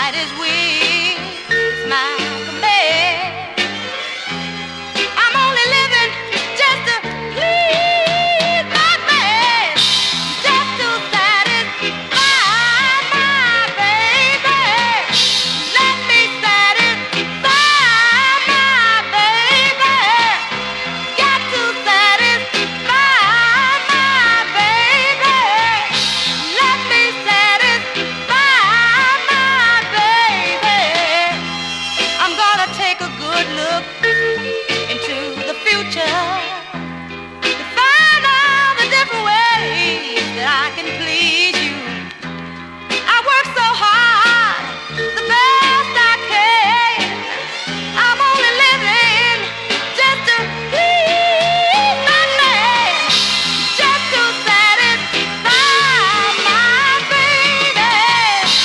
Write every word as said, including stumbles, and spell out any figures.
at his will, my command. I'm only living just to please my man, just to satisfy my baby. Let me satisfy my baby. Got to satisfy my baby. Let me satisfy my baby. I'm gonna take a good look into the future.